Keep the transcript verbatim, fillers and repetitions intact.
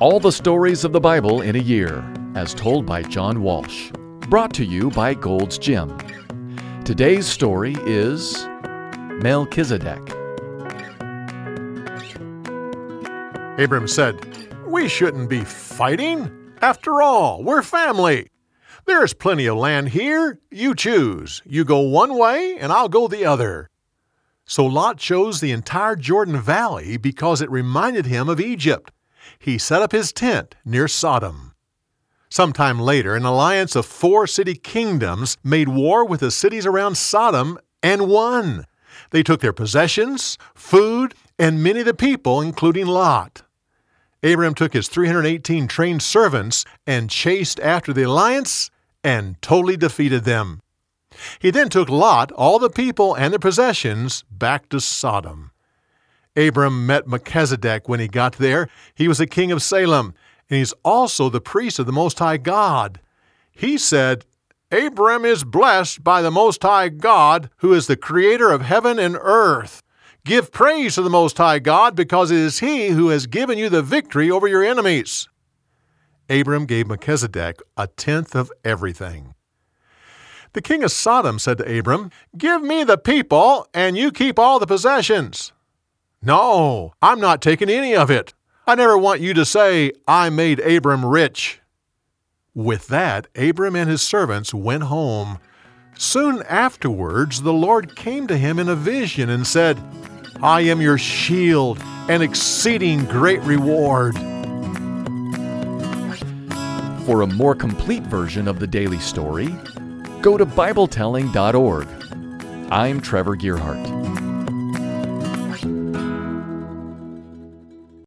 All the stories of the Bible in a year, as told by John Walsh. Brought to you by Gold's Gym. Today's story is Melchizedek. Abram said, "We shouldn't be fighting. After all, we're family. There's plenty of land here. You choose. You go one way, and I'll go the other." So Lot chose the entire Jordan Valley because it reminded him of Egypt. He set up his tent near Sodom. Sometime later, an alliance of four city kingdoms made war with the cities around Sodom and won. They took their possessions, food, and many of the people, including Lot. Abram took his three hundred eighteen trained servants and chased after the alliance and totally defeated them. He then took Lot, all the people, and their possessions back to Sodom. Abram met Melchizedek when he got there. He was the king of Salem, and he's also the priest of the Most High God. He said, "Abram is blessed by the Most High God, who is the creator of heaven and earth. Give praise to the Most High God, because it is He who has given you the victory over your enemies." Abram gave Melchizedek a tenth of everything. The king of Sodom said to Abram, "Give me the people, and you keep all the possessions." "No, I'm not taking any of it. I never want you to say, 'I made Abram rich.'" With that, Abram and his servants went home. Soon afterwards, the Lord came to him in a vision and said, "I am your shield and exceeding great reward." For a more complete version of the daily story, go to Bible telling dot org. I'm Trevor Gearhart.